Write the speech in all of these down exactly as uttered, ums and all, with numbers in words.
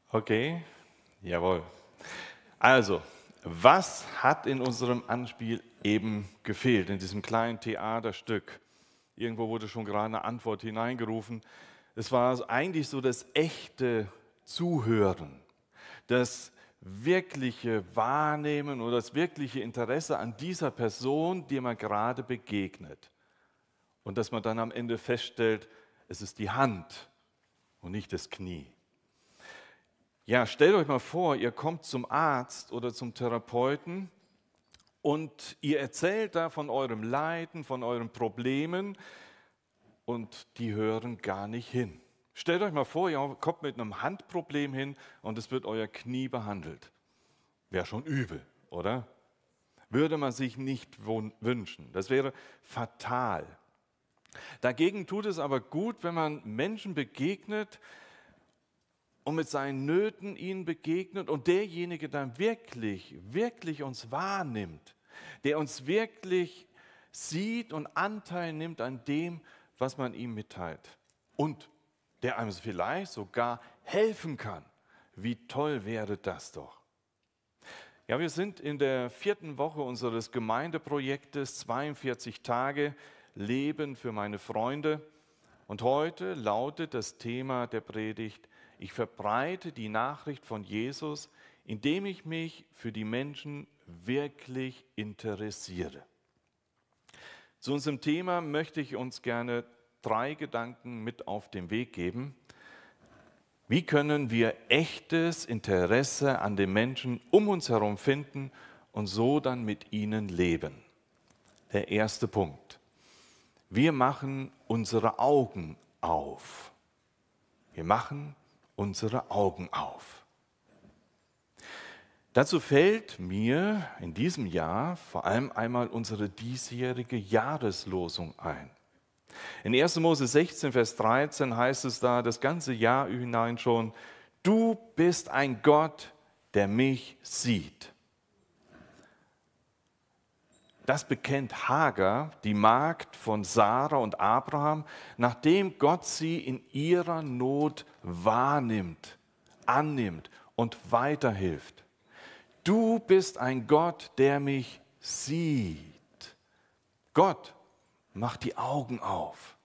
Okay, jawohl. Also, was hat in unserem Anspiel eben gefehlt, in diesem kleinen Theaterstück? Irgendwo wurde schon gerade eine Antwort hineingerufen. Es war eigentlich so das echte Zuhören, das wirkliche Wahrnehmen oder das wirkliche Interesse an dieser Person, die man gerade begegnet. Und dass man dann am Ende feststellt, es ist die Hand und nicht das Knie. Ja, stellt euch mal vor, ihr kommt zum Arzt oder zum Therapeuten und ihr erzählt da von eurem Leiden, von euren Problemen und die hören gar nicht hin. Stellt euch mal vor, ihr kommt mit einem Handproblem hin und es wird euer Knie behandelt. Wäre schon übel, oder? Würde man sich nicht wünschen. Das wäre fatal. Dagegen tut es aber gut, wenn man Menschen begegnet, und mit seinen Nöten ihnen begegnet und derjenige dann wirklich, wirklich uns wahrnimmt, der uns wirklich sieht und Anteil nimmt an dem, was man ihm mitteilt und der einem vielleicht sogar helfen kann. Wie toll wäre das doch. Ja, wir sind in der vierten Woche unseres Gemeindeprojektes zweiundvierzig Tage Leben für meine Freunde und heute lautet das Thema der Predigt: Ich verbreite die Nachricht von Jesus, indem ich mich für die Menschen wirklich interessiere. Zu unserem Thema möchte ich uns gerne drei Gedanken mit auf den Weg geben. Wie können wir echtes Interesse an den Menschen um uns herum finden und so dann mit ihnen leben? Der erste Punkt. Wir machen unsere Augen auf. Wir machen unsere Augen auf. Dazu fällt mir in diesem Jahr vor allem einmal unsere diesjährige Jahreslosung ein. In erster Mose sechzehn, Vers dreizehn heißt es da das ganze Jahr hinein schon: Du bist ein Gott, der mich sieht. Das bekennt Hagar, die Magd von Sarah und Abraham, nachdem Gott sie in ihrer Not wahrnimmt, annimmt und weiterhilft. Du bist ein Gott, der mich sieht. Gott macht die Augen auf.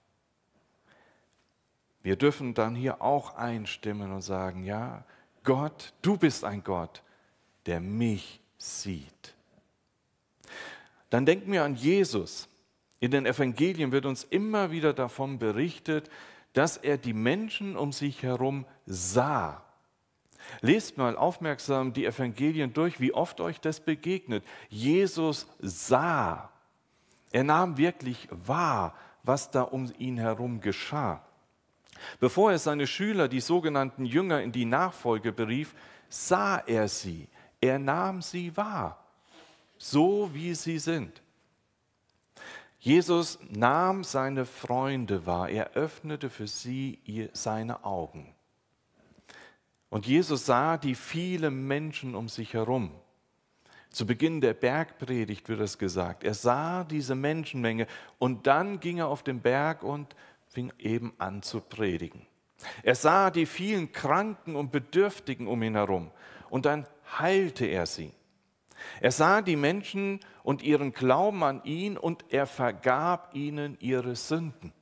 Wir dürfen dann hier auch einstimmen und sagen: Ja, Gott, du bist ein Gott, der mich sieht. Dann denken wir an Jesus. In den Evangelien wird uns immer wieder davon berichtet, dass er die Menschen um sich herum sah. Lest mal aufmerksam die Evangelien durch, wie oft euch das begegnet. Jesus sah. Er nahm wirklich wahr, was da um ihn herum geschah. Bevor er seine Schüler, die sogenannten Jünger, in die Nachfolge berief, sah er sie. Er nahm sie wahr. So wie sie sind. Jesus nahm seine Freunde wahr, er öffnete für sie seine Augen. Und Jesus sah die vielen Menschen um sich herum. Zu Beginn der Bergpredigt wird es gesagt, er sah diese Menschenmenge und dann ging er auf den Berg und fing eben an zu predigen. Er sah die vielen Kranken und Bedürftigen um ihn herum und dann heilte er sie. Er sah die Menschen und ihren Glauben an ihn und er vergab ihnen ihre Sünden.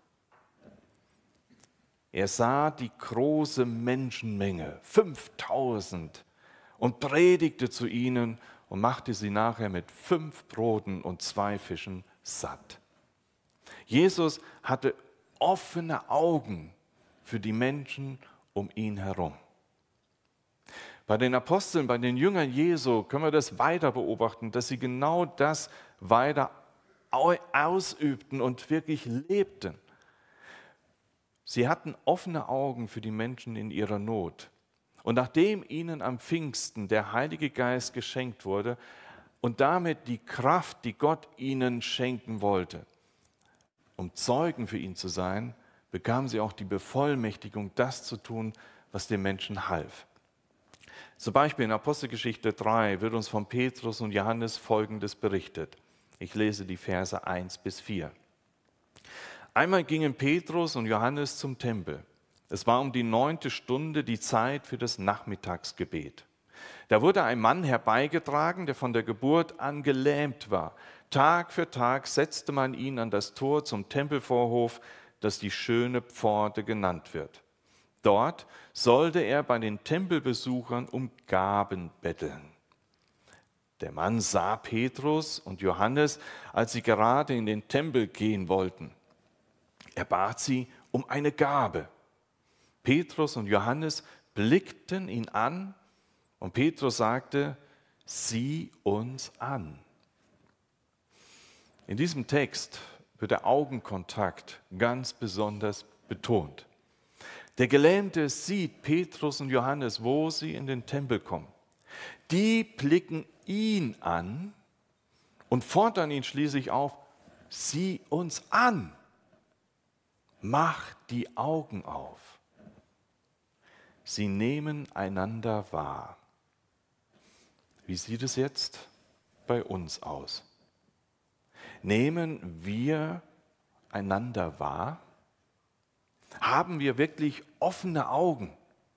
Er sah die große Menschenmenge, fünftausend, und predigte zu ihnen und machte sie nachher mit fünf Broten und zwei Fischen satt. Jesus hatte offene Augen für die Menschen um ihn herum. Bei den Aposteln, bei den Jüngern Jesu können wir das weiter beobachten, dass sie genau das weiter ausübten und wirklich lebten. Sie hatten offene Augen für die Menschen in ihrer Not. Und nachdem ihnen am Pfingsten der Heilige Geist geschenkt wurde und damit die Kraft, die Gott ihnen schenken wollte, um Zeugen für ihn zu sein, bekamen sie auch die Bevollmächtigung, das zu tun, was den Menschen half. Zum Beispiel in Apostelgeschichte drei wird uns von Petrus und Johannes Folgendes berichtet. Ich lese die Verse eins bis vier. Einmal gingen Petrus und Johannes zum Tempel. Es war um die neunte Stunde, die Zeit für das Nachmittagsgebet. Da wurde ein Mann herbeigetragen, der von der Geburt an gelähmt war. Tag für Tag setzte man ihn an das Tor zum Tempelvorhof, das die schöne Pforte genannt wird. Dort sollte er bei den Tempelbesuchern um Gaben betteln. Der Mann sah Petrus und Johannes, als sie gerade in den Tempel gehen wollten. Er bat sie um eine Gabe. Petrus und Johannes blickten ihn an und Petrus sagte, sieh uns an. In diesem Text wird der Augenkontakt ganz besonders betont. Der Gelähmte sieht Petrus und Johannes, wo sie in den Tempel kommen. Die blicken ihn an und fordern ihn schließlich auf, sieh uns an, mach die Augen auf. Sie nehmen einander wahr. Wie sieht es jetzt bei uns aus? Nehmen wir einander wahr? Haben wir wirklich offene Augen,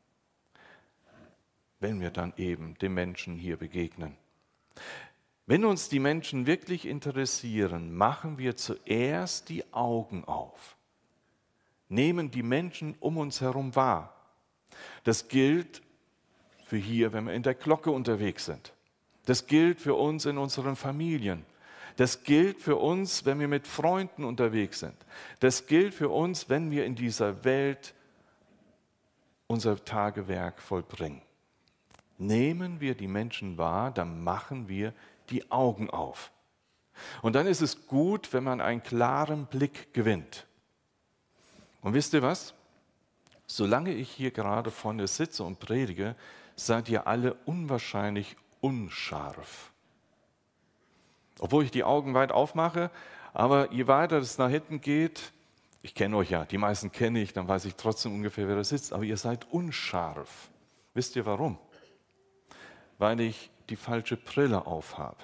wenn wir dann eben den Menschen hier begegnen? Wenn uns die Menschen wirklich interessieren, machen wir zuerst die Augen auf, nehmen die Menschen um uns herum wahr. Das gilt für hier, wenn wir in der Glocke unterwegs sind. Das gilt für uns in unseren Familien. Das gilt für uns, wenn wir mit Freunden unterwegs sind. Das gilt für uns, wenn wir in dieser Welt unser Tagewerk vollbringen. Nehmen wir die Menschen wahr, dann machen wir die Augen auf. Und dann ist es gut, wenn man einen klaren Blick gewinnt. Und wisst ihr was? Solange ich hier gerade vorne sitze und predige, seid ihr alle unwahrscheinlich unscharf. Obwohl ich die Augen weit aufmache, aber je weiter es nach hinten geht, ich kenne euch ja, die meisten kenne ich, dann weiß ich trotzdem ungefähr, wer da sitzt, aber ihr seid unscharf. Wisst ihr warum? Weil ich die falsche Brille aufhabe.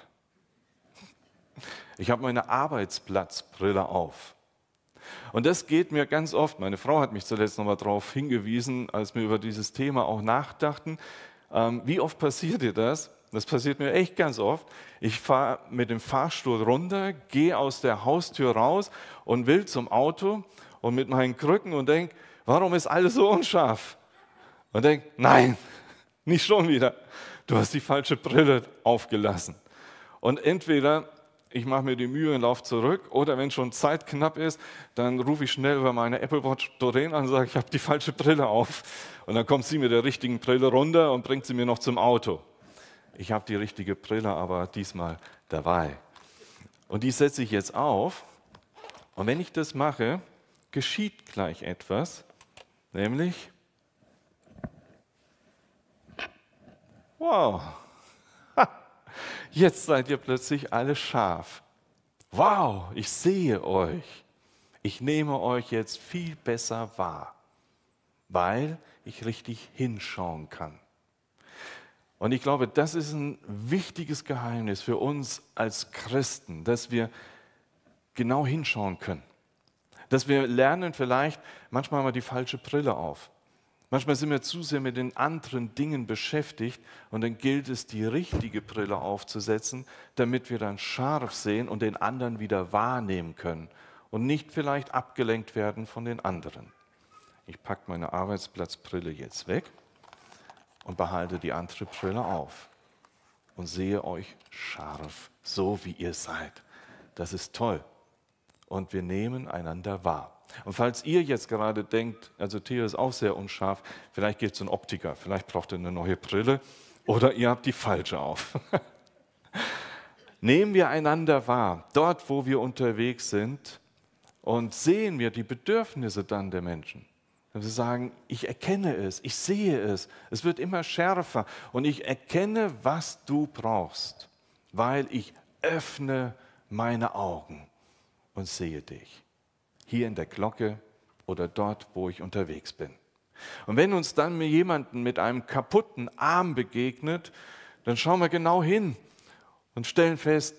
Ich habe meine Arbeitsplatzbrille auf. Und das geht mir ganz oft, meine Frau hat mich zuletzt nochmal darauf hingewiesen, als wir über dieses Thema auch nachdachten, ähm, wie oft passiert dir das? Das passiert mir echt ganz oft. Ich fahre mit dem Fahrstuhl runter, gehe aus der Haustür raus und will zum Auto und mit meinen Krücken und denke, warum ist alles so unscharf? Und denke, nein, nicht schon wieder. Du hast die falsche Brille aufgelassen. Und entweder ich mache mir die Mühe und laufe zurück, oder wenn schon Zeit knapp ist, dann rufe ich schnell über meine Apple Watch Doreen an und sage, ich habe die falsche Brille auf. Und dann kommt sie mit der richtigen Brille runter und bringt sie mir noch zum Auto. Ich habe die richtige Brille aber diesmal dabei. Und die setze ich jetzt auf. Und wenn ich das mache, geschieht gleich etwas, nämlich, wow, jetzt seid ihr plötzlich alle scharf. Wow, ich sehe euch. Ich nehme euch jetzt viel besser wahr, weil ich richtig hinschauen kann. Und ich glaube, das ist ein wichtiges Geheimnis für uns als Christen, dass wir genau hinschauen können. Dass wir lernen vielleicht, manchmal haben wir die falsche Brille auf. Manchmal sind wir zu sehr mit den anderen Dingen beschäftigt und dann gilt es, die richtige Brille aufzusetzen, damit wir dann scharf sehen und den anderen wieder wahrnehmen können und nicht vielleicht abgelenkt werden von den anderen. Ich packe meine Arbeitsplatzbrille jetzt weg und behalte die andere Brille auf und sehe euch scharf, so wie ihr seid. Das ist toll. Und wir nehmen einander wahr. Und falls ihr jetzt gerade denkt, also Theo ist auch sehr unscharf, vielleicht geht es zum Optiker, vielleicht braucht ihr eine neue Brille oder ihr habt die falsche auf. Nehmen wir einander wahr, dort wo wir unterwegs sind, und sehen wir die Bedürfnisse dann der Menschen. Wenn wir sagen, ich erkenne es, ich sehe es, es wird immer schärfer und ich erkenne, was du brauchst, weil ich öffne meine Augen und sehe dich. Hier in der Glocke oder dort, wo ich unterwegs bin. Und wenn uns dann jemanden mit einem kaputten Arm begegnet, dann schauen wir genau hin und stellen fest,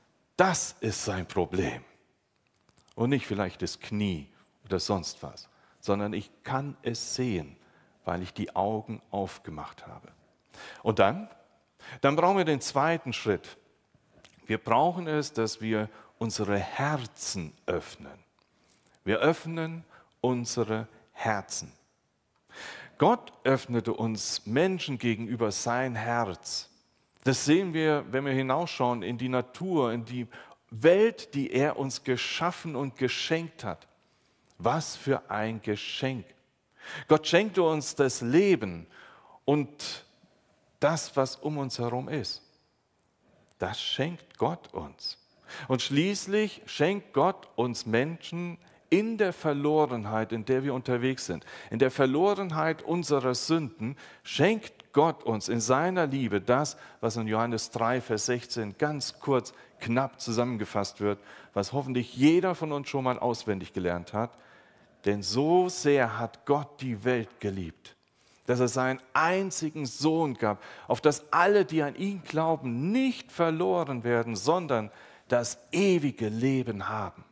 das ist sein Problem. Und nicht vielleicht das Knie oder sonst was, sondern ich kann es sehen, weil ich die Augen aufgemacht habe. Und dann? Dann brauchen wir den zweiten Schritt. Wir brauchen es, dass wir unsere Herzen öffnen. Wir öffnen unsere Herzen. Gott öffnete uns Menschen gegenüber sein Herz. Das sehen wir, wenn wir hinausschauen in die Natur, in die Welt, die er uns geschaffen und geschenkt hat. Was für ein Geschenk. Gott schenkte uns das Leben und das, was um uns herum ist. Das schenkt Gott uns. Und schließlich schenkt Gott uns Menschen in der Verlorenheit, in der wir unterwegs sind, in der Verlorenheit unserer Sünden, schenkt Gott uns in seiner Liebe das, was in Johannes drei, Vers sechzehn ganz kurz, knapp zusammengefasst wird, was hoffentlich jeder von uns schon mal auswendig gelernt hat. Denn so sehr hat Gott die Welt geliebt, dass er seinen einzigen Sohn gab, auf dass alle, die an ihn glauben, nicht verloren werden, sondern das ewige Leben haben.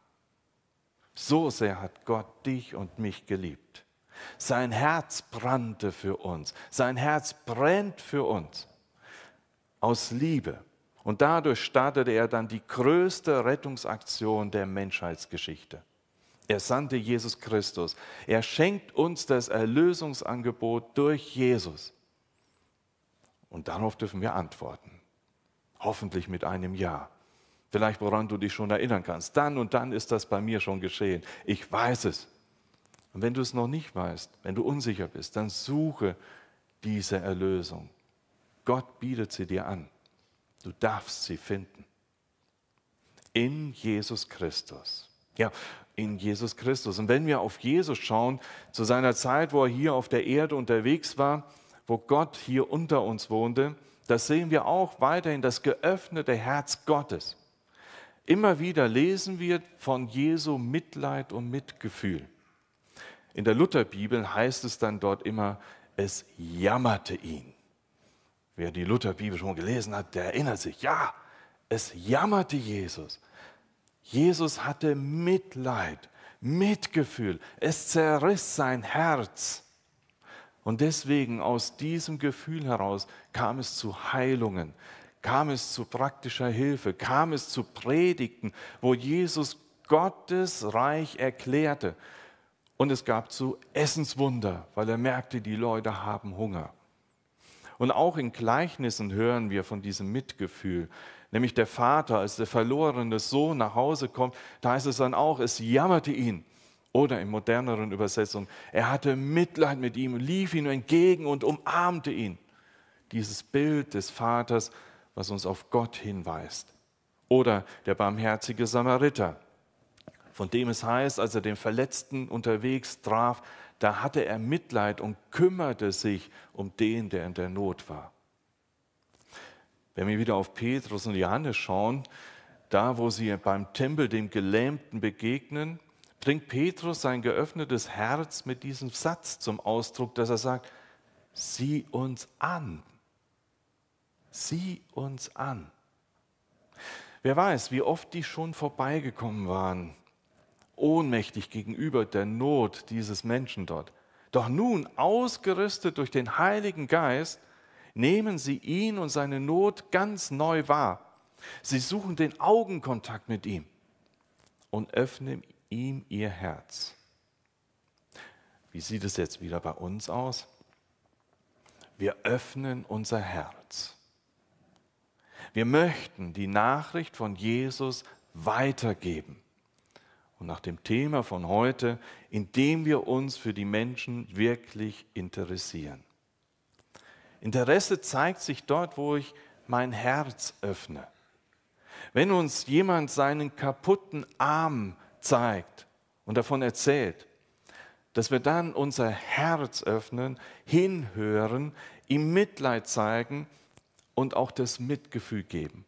So sehr hat Gott dich und mich geliebt. Sein Herz brannte für uns. Sein Herz brennt für uns. Aus Liebe. Und dadurch startete er dann die größte Rettungsaktion der Menschheitsgeschichte. Er sandte Jesus Christus. Er schenkt uns das Erlösungsangebot durch Jesus. Und darauf dürfen wir antworten. Hoffentlich mit einem Ja. Vielleicht woran du dich schon erinnern kannst. Dann und dann ist das bei mir schon geschehen. Ich weiß es. Und wenn du es noch nicht weißt, wenn du unsicher bist, dann suche diese Erlösung. Gott bietet sie dir an. Du darfst sie finden. In Jesus Christus. Ja, in Jesus Christus. Und wenn wir auf Jesus schauen, zu seiner Zeit, wo er hier auf der Erde unterwegs war, wo Gott hier unter uns wohnte, das sehen wir auch weiterhin, das geöffnete Herz Gottes. Immer wieder lesen wir von Jesu Mitleid und Mitgefühl. In der Lutherbibel heißt es dann dort immer, es jammerte ihn. Wer die Lutherbibel schon gelesen hat, der erinnert sich, ja, es jammerte Jesus. Jesus hatte Mitleid, Mitgefühl, es zerriss sein Herz. Und deswegen aus diesem Gefühl heraus kam es zu Heilungen, kam es zu praktischer Hilfe, kam es zu Predigten, wo Jesus Gottes Reich erklärte. Und es gab zu Essenswunder, weil er merkte, die Leute haben Hunger. Und auch in Gleichnissen hören wir von diesem Mitgefühl. Nämlich der Vater, als der verlorene Sohn nach Hause kommt, da heißt es dann auch, es jammerte ihn. Oder in moderneren Übersetzungen, er hatte Mitleid mit ihm, lief ihm entgegen und umarmte ihn. Dieses Bild des Vaters, was uns auf Gott hinweist. Oder der barmherzige Samariter, von dem es heißt, als er den Verletzten unterwegs traf, da hatte er Mitleid und kümmerte sich um den, der in der Not war. Wenn wir wieder auf Petrus und Johannes schauen, da wo sie beim Tempel dem Gelähmten begegnen, bringt Petrus sein geöffnetes Herz mit diesem Satz zum Ausdruck, dass er sagt, sieh uns an. Sieh uns an. Wer weiß, wie oft die schon vorbeigekommen waren, ohnmächtig gegenüber der Not dieses Menschen dort. Doch nun, ausgerüstet durch den Heiligen Geist, nehmen sie ihn und seine Not ganz neu wahr. Sie suchen den Augenkontakt mit ihm und öffnen ihm ihr Herz. Wie sieht es jetzt wieder bei uns aus? Wir öffnen unser Herz. Wir möchten die Nachricht von Jesus weitergeben. Und nach dem Thema von heute, indem wir uns für die Menschen wirklich interessieren. Interesse zeigt sich dort, wo ich mein Herz öffne. Wenn uns jemand seinen kaputten Arm zeigt und davon erzählt, dass wir dann unser Herz öffnen, hinhören, ihm Mitleid zeigen und auch das Mitgefühl geben.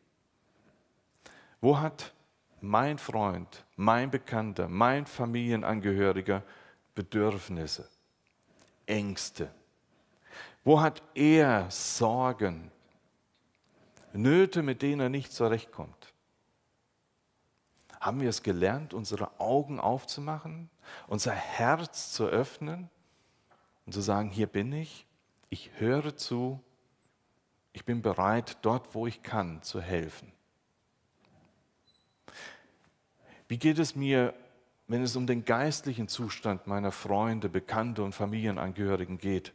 Wo hat mein Freund, mein Bekannter, mein Familienangehöriger Bedürfnisse, Ängste? Wo hat er Sorgen, Nöte, mit denen er nicht zurechtkommt? Haben wir es gelernt, unsere Augen aufzumachen, unser Herz zu öffnen und zu sagen, hier bin ich, ich höre zu, ich bin bereit, dort, wo ich kann, zu helfen. Wie geht es mir, wenn es um den geistlichen Zustand meiner Freunde, Bekannte und Familienangehörigen geht?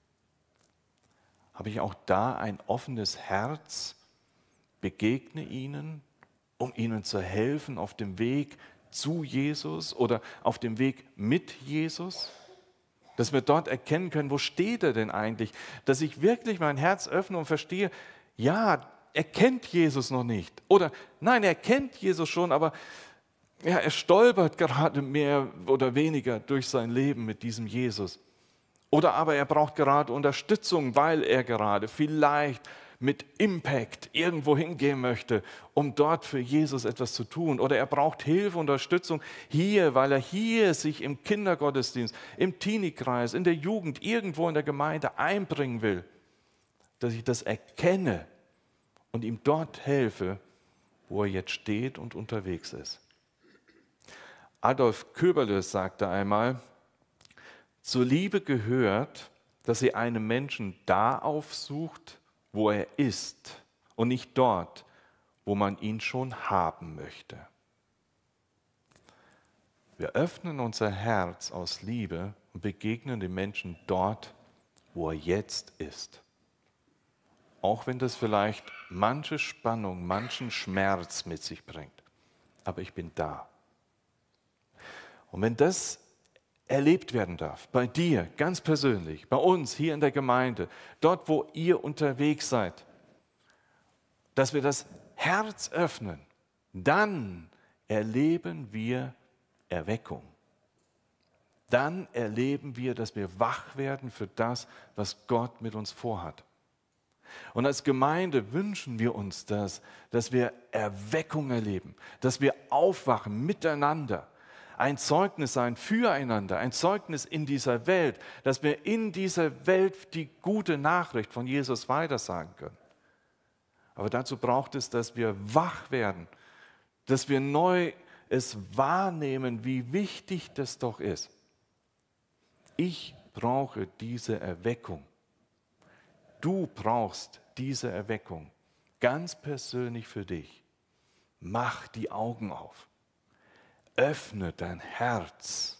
Habe ich auch da ein offenes Herz, begegne ihnen, um ihnen zu helfen auf dem Weg zu Jesus oder auf dem Weg mit Jesus? Dass wir dort erkennen können, wo steht er denn eigentlich? Dass ich wirklich mein Herz öffne und verstehe, ja, er kennt Jesus noch nicht. Oder nein, er kennt Jesus schon, aber ja, er stolpert gerade mehr oder weniger durch sein Leben mit diesem Jesus. Oder aber er braucht gerade Unterstützung, weil er gerade vielleicht mit Impact irgendwo hingehen möchte, um dort für Jesus etwas zu tun. Oder er braucht Hilfe, Unterstützung hier, weil er hier sich im Kindergottesdienst, im Teenie-Kreis, in der Jugend, irgendwo in der Gemeinde einbringen will. Dass ich das erkenne und ihm dort helfe, wo er jetzt steht und unterwegs ist. Adolf Köberle sagte einmal, zur Liebe gehört, dass sie einen Menschen da aufsucht, wo er ist und nicht dort, wo man ihn schon haben möchte. Wir öffnen unser Herz aus Liebe und begegnen dem Menschen dort, wo er jetzt ist. Auch wenn das vielleicht manche Spannung, manchen Schmerz mit sich bringt. Aber ich bin da. Und wenn das erlebt werden darf, bei dir ganz persönlich, bei uns hier in der Gemeinde, dort, wo ihr unterwegs seid, dass wir das Herz öffnen, dann erleben wir Erweckung. Dann erleben wir, dass wir wach werden für das, was Gott mit uns vorhat. Und als Gemeinde wünschen wir uns das, dass wir Erweckung erleben, dass wir aufwachen miteinander, ein Zeugnis sein füreinander, ein Zeugnis in dieser Welt, dass wir in dieser Welt die gute Nachricht von Jesus weitersagen können. Aber dazu braucht es, dass wir wach werden, dass wir neu es wahrnehmen, wie wichtig das doch ist. Ich brauche diese Erweckung. Du brauchst diese Erweckung, ganz persönlich für dich. Mach die Augen auf. Öffne dein Herz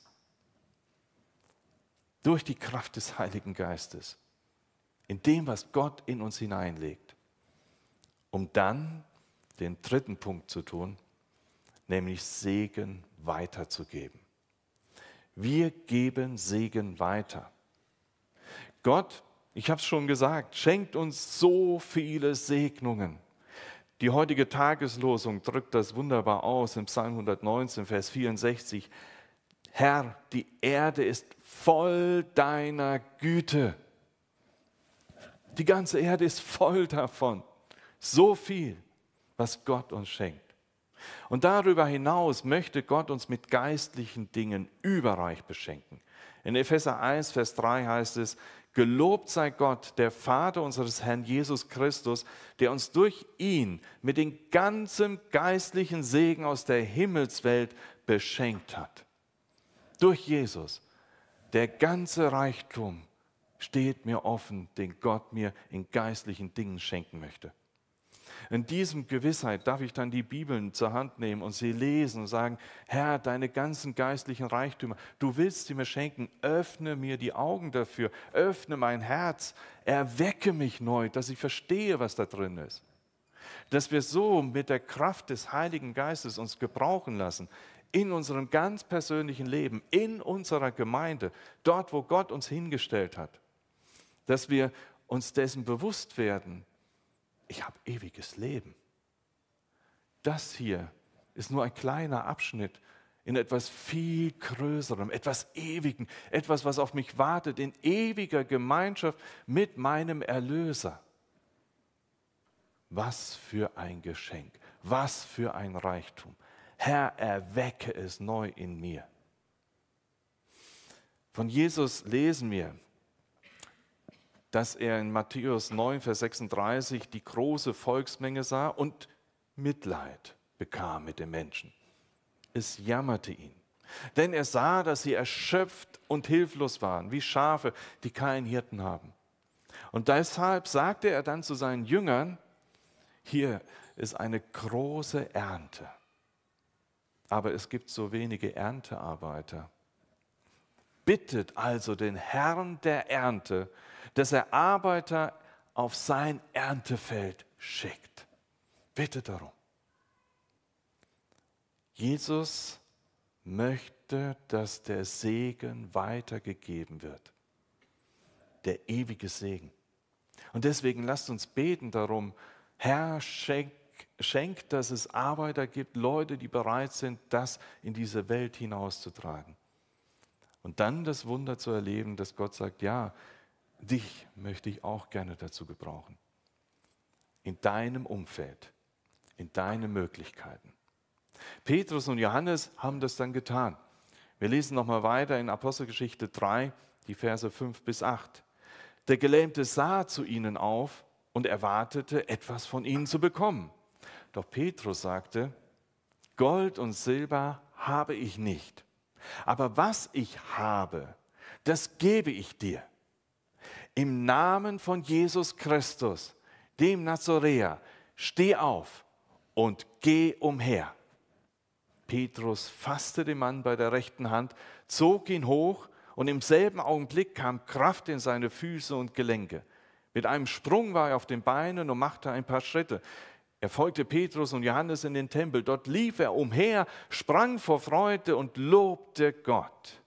durch die Kraft des Heiligen Geistes, in dem, was Gott in uns hineinlegt, um dann den dritten Punkt zu tun, nämlich Segen weiterzugeben. Wir geben Segen weiter. Gott, ich habe es schon gesagt, schenkt uns so viele Segnungen. Die heutige Tageslosung drückt das wunderbar aus im Psalm hundertneunzehn, Vers vierundsechzig. Herr, die Erde ist voll deiner Güte. Die ganze Erde ist voll davon. So viel, was Gott uns schenkt. Und darüber hinaus möchte Gott uns mit geistlichen Dingen überreich beschenken. In Epheser eins, Vers drei heißt es, gelobt sei Gott, der Vater unseres Herrn Jesus Christus, der uns durch ihn mit dem ganzen geistlichen Segen aus der Himmelswelt beschenkt hat. Durch Jesus, der ganze Reichtum steht mir offen, den Gott mir in geistlichen Dingen schenken möchte. In diesem Gewissheit darf ich dann die Bibeln zur Hand nehmen und sie lesen und sagen, Herr, deine ganzen geistlichen Reichtümer, du willst sie mir schenken, öffne mir die Augen dafür, öffne mein Herz, erwecke mich neu, dass ich verstehe, was da drin ist. Dass wir so mit der Kraft des Heiligen Geistes uns gebrauchen lassen, in unserem ganz persönlichen Leben, in unserer Gemeinde, dort, wo Gott uns hingestellt hat. Dass wir uns dessen bewusst werden, ich habe ewiges Leben. Das hier ist nur ein kleiner Abschnitt in etwas viel Größerem, etwas Ewigen, etwas, was auf mich wartet, in ewiger Gemeinschaft mit meinem Erlöser. Was für ein Geschenk, was für ein Reichtum. Herr, erwecke es neu in mir. Von Jesus lesen wir, dass er in Matthäus neun, Vers sechsunddreißig die große Volksmenge sah und Mitleid bekam mit den Menschen. es jammerte ihn. Denn er sah, dass sie erschöpft und hilflos waren, wie Schafe, die keinen Hirten haben. Und deshalb sagte er dann zu seinen Jüngern, hier ist eine große Ernte, aber es gibt so wenige Erntearbeiter. Bittet also den Herrn der Ernte, dass er Arbeiter auf sein Erntefeld schickt. Bittet darum. Jesus möchte, dass der Segen weitergegeben wird. Der ewige Segen. Und deswegen lasst uns beten darum, Herr, schenk, schenk, dass es Arbeiter gibt, Leute, die bereit sind, das in diese Welt hinauszutragen. Und dann das Wunder zu erleben, dass Gott sagt, ja, dich möchte ich auch gerne dazu gebrauchen. In deinem Umfeld, in deinen Möglichkeiten. Petrus und Johannes haben das dann getan. Wir lesen nochmal weiter in Apostelgeschichte drei, die Verse fünf bis acht. Der Gelähmte sah zu ihnen auf und erwartete, etwas von ihnen zu bekommen. Doch Petrus sagte, Gold und Silber habe ich nicht, aber was ich habe, das gebe ich dir. Im Namen von Jesus Christus, dem Nazoräer, steh auf und geh umher. Petrus fasste den Mann bei der rechten Hand, zog ihn hoch und im selben Augenblick kam Kraft in seine Füße und Gelenke. Mit einem Sprung war er auf den Beinen und machte ein paar Schritte. Er folgte Petrus und Johannes in den Tempel. Dort lief er umher, sprang vor Freude und lobte Gott.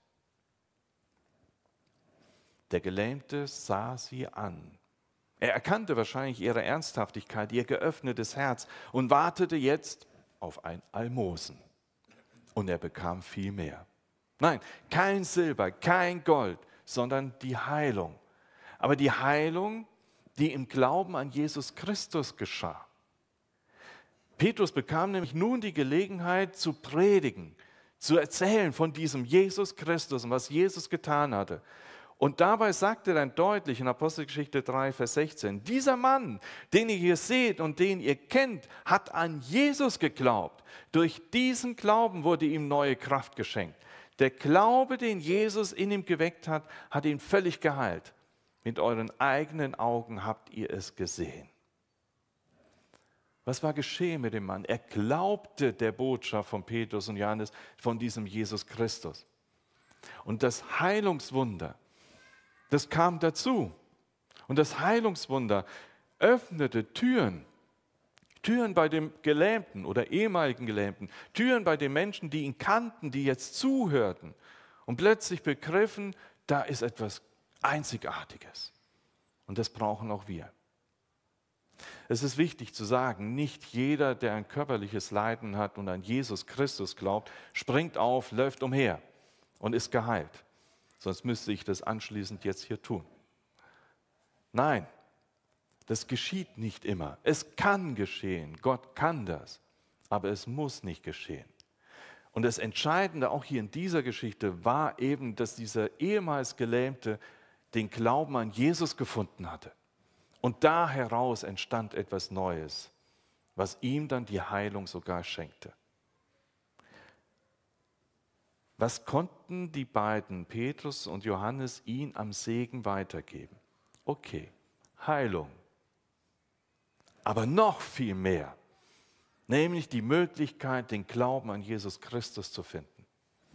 Der Gelähmte sah sie an. Er erkannte wahrscheinlich ihre Ernsthaftigkeit, ihr geöffnetes Herz und wartete jetzt auf ein Almosen. Und er bekam viel mehr. Nein, kein Silber, kein Gold, sondern die Heilung. Aber die Heilung, die im Glauben an Jesus Christus geschah. Petrus bekam nämlich nun die Gelegenheit zu predigen, zu erzählen von diesem Jesus Christus und was Jesus getan hatte. Und dabei sagt er dann deutlich in Apostelgeschichte drei, Vers sechzehn, dieser Mann, den ihr hier seht und den ihr kennt, hat an Jesus geglaubt. Durch diesen Glauben wurde ihm neue Kraft geschenkt. Der Glaube, den Jesus in ihm geweckt hat, hat ihn völlig geheilt. Mit euren eigenen Augen habt ihr es gesehen. Was war geschehen mit dem Mann? Er glaubte der Botschaft von Petrus und Johannes, von diesem Jesus Christus. Und das Heilungswunder, das kam dazu. Und das Heilungswunder öffnete Türen. Türen bei dem Gelähmten oder ehemaligen Gelähmten. Türen bei den Menschen, die ihn kannten, die jetzt zuhörten. Und plötzlich begriffen, da ist etwas Einzigartiges. Und das brauchen auch wir. Es ist wichtig zu sagen, nicht jeder, der ein körperliches Leiden hat und an Jesus Christus glaubt, springt auf, läuft umher und ist geheilt. Sonst müsste ich das anschließend jetzt hier tun. Nein, das geschieht nicht immer. Es kann geschehen, Gott kann das, aber es muss nicht geschehen. Und das Entscheidende auch hier in dieser Geschichte war eben, dass dieser ehemals Gelähmte den Glauben an Jesus gefunden hatte. Und da heraus entstand etwas Neues, was ihm dann die Heilung sogar schenkte. Was konnten die beiden, Petrus und Johannes, ihn am Segen weitergeben? Okay, Heilung. Aber noch viel mehr, nämlich die Möglichkeit, den Glauben an Jesus Christus zu finden.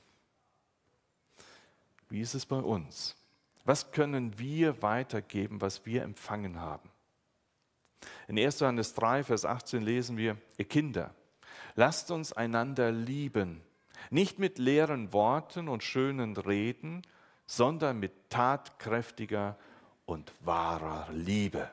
Wie ist es bei uns? Was können wir weitergeben, was wir empfangen haben? In erster Johannes drei, Vers achtzehn lesen wir, ihr Kinder, lasst uns einander lieben, nicht mit leeren Worten und schönen Reden, sondern mit tatkräftiger und wahrer Liebe.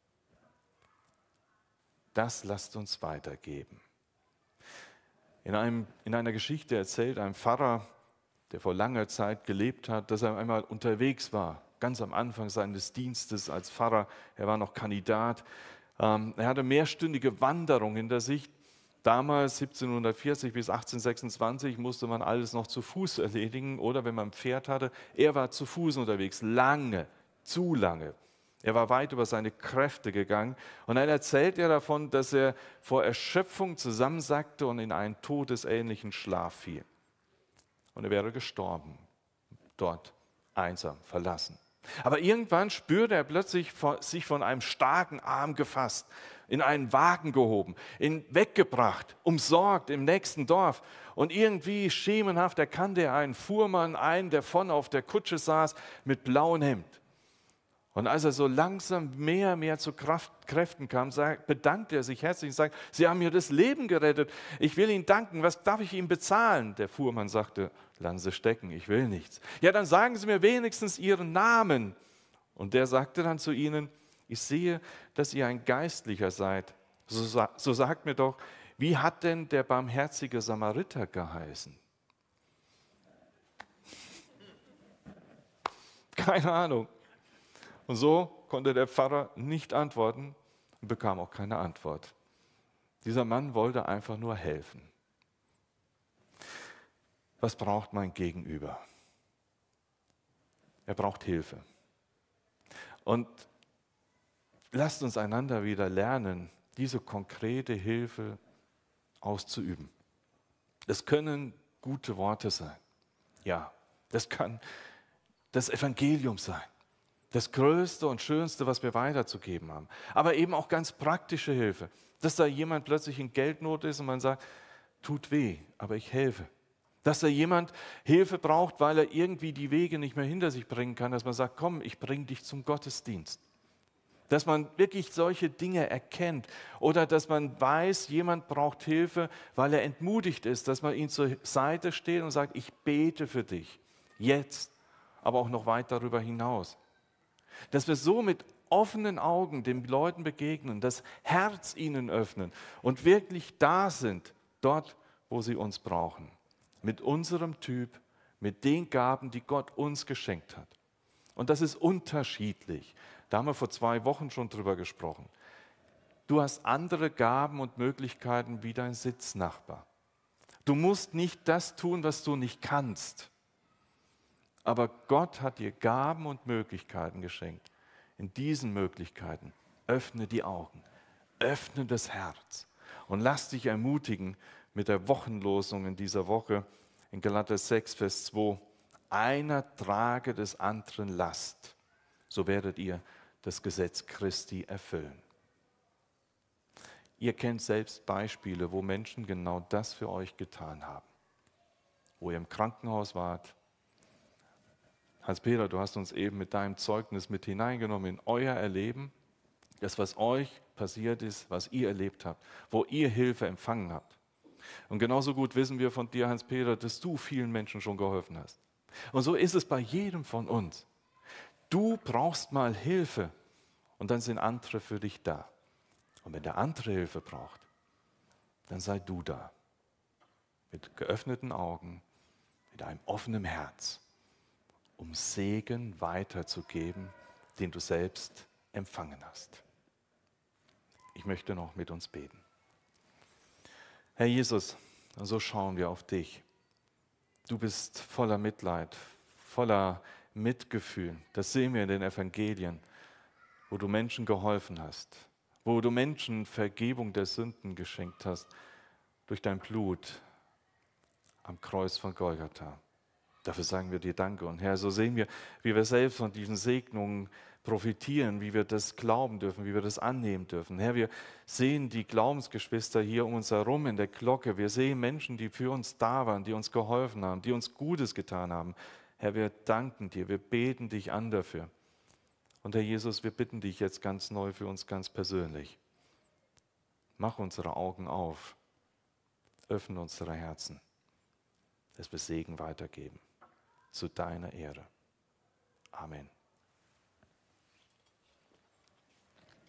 Das lasst uns weitergeben. In, einem, in einer Geschichte erzählt ein Pfarrer, der vor langer Zeit gelebt hat, dass er einmal unterwegs war, ganz am Anfang seines Dienstes als Pfarrer. Er war noch Kandidat. Ähm, er hatte mehrstündige Wanderung hinter sich. Damals, siebzehnhundertvierzig bis achtzehnhundertsechsundzwanzig, musste man alles noch zu Fuß erledigen oder wenn man ein Pferd hatte. Er war zu Fuß unterwegs, lange, zu lange. Er war weit über seine Kräfte gegangen. Und dann erzählt er davon, dass er vor Erschöpfung zusammensackte und in einen todesähnlichen Schlaf fiel. Und er wäre gestorben, dort einsam, verlassen. Aber irgendwann spürte er plötzlich sich von einem starken Arm gefasst, in einen Wagen gehoben, in, weggebracht, umsorgt im nächsten Dorf. Und irgendwie schemenhaft erkannte er einen Fuhrmann, einen, der vorne auf der Kutsche saß, mit blauem Hemd. Und als er so langsam mehr und mehr zu Kraft, Kräften kam, sagt, bedankte er sich herzlich und sagt, Sie haben mir das Leben gerettet. Ich will Ihnen danken. Was darf ich Ihnen bezahlen? Der Fuhrmann sagte, lassen Sie stecken, ich will nichts. Ja, dann sagen Sie mir wenigstens Ihren Namen. Und der sagte dann zu ihnen, ich sehe, dass ihr ein Geistlicher seid. So, so sagt mir doch, wie hat denn der barmherzige Samariter geheißen? Keine Ahnung. Und so konnte der Pfarrer nicht antworten und bekam auch keine Antwort. Dieser Mann wollte einfach nur helfen. Was braucht mein Gegenüber? Er braucht Hilfe. Und lasst uns einander wieder lernen, diese konkrete Hilfe auszuüben. Das können gute Worte sein. Ja, das kann das Evangelium sein. Das Größte und Schönste, was wir weiterzugeben haben. Aber eben auch ganz praktische Hilfe. Dass da jemand plötzlich in Geldnot ist und man sagt, tut weh, aber ich helfe. Dass da jemand Hilfe braucht, weil er irgendwie die Wege nicht mehr hinter sich bringen kann, dass man sagt, komm, ich bringe dich zum Gottesdienst. Dass man wirklich solche Dinge erkennt oder dass man weiß, jemand braucht Hilfe, weil er entmutigt ist, dass man ihm zur Seite steht und sagt, ich bete für dich, jetzt, aber auch noch weit darüber hinaus. Dass wir so mit offenen Augen den Leuten begegnen, das Herz ihnen öffnen und wirklich da sind, dort, wo sie uns brauchen. Mit unserem Typ, mit den Gaben, die Gott uns geschenkt hat. Und das ist unterschiedlich. Da haben wir vor zwei Wochen schon drüber gesprochen. Du hast andere Gaben und Möglichkeiten wie dein Sitznachbar. Du musst nicht das tun, was du nicht kannst. Aber Gott hat dir Gaben und Möglichkeiten geschenkt. In diesen Möglichkeiten öffne die Augen, öffne das Herz und lass dich ermutigen mit der Wochenlosung in dieser Woche in Galater sechs, Vers zwei. Einer trage des anderen Last, so werdet ihr das Gesetz Christi erfüllen. Ihr kennt selbst Beispiele, wo Menschen genau das für euch getan haben. Wo ihr im Krankenhaus wart. Hans-Peter, du hast uns eben mit deinem Zeugnis mit hineingenommen in euer Erleben, das, was euch passiert ist, was ihr erlebt habt, wo ihr Hilfe empfangen habt. Und genauso gut wissen wir von dir, Hans-Peter, dass du vielen Menschen schon geholfen hast. Und so ist es bei jedem von uns. Du brauchst mal Hilfe und dann sind andere für dich da. Und wenn der andere Hilfe braucht, dann sei du da. Mit geöffneten Augen, mit einem offenen Herz, um Segen weiterzugeben, den du selbst empfangen hast. Ich möchte noch mit uns beten. Herr Jesus, so schauen wir auf dich. Du bist voller Mitleid, voller Mitgefühl. Das sehen wir in den Evangelien, wo du Menschen geholfen hast, wo du Menschen Vergebung der Sünden geschenkt hast durch dein Blut am Kreuz von Golgatha. Dafür sagen wir dir Danke. Und Herr, so sehen wir, wie wir selbst von diesen Segnungen profitieren, wie wir das glauben dürfen, wie wir das annehmen dürfen. Herr, wir sehen die Glaubensgeschwister hier um uns herum in der Glocke. Wir sehen Menschen, die für uns da waren, die uns geholfen haben, die uns Gutes getan haben. Herr, wir danken dir, wir beten dich an dafür. Und Herr Jesus, wir bitten dich jetzt ganz neu für uns ganz persönlich. Mach unsere Augen auf, öffne unsere Herzen, dass wir Segen weitergeben. Zu deiner Ehre. Amen.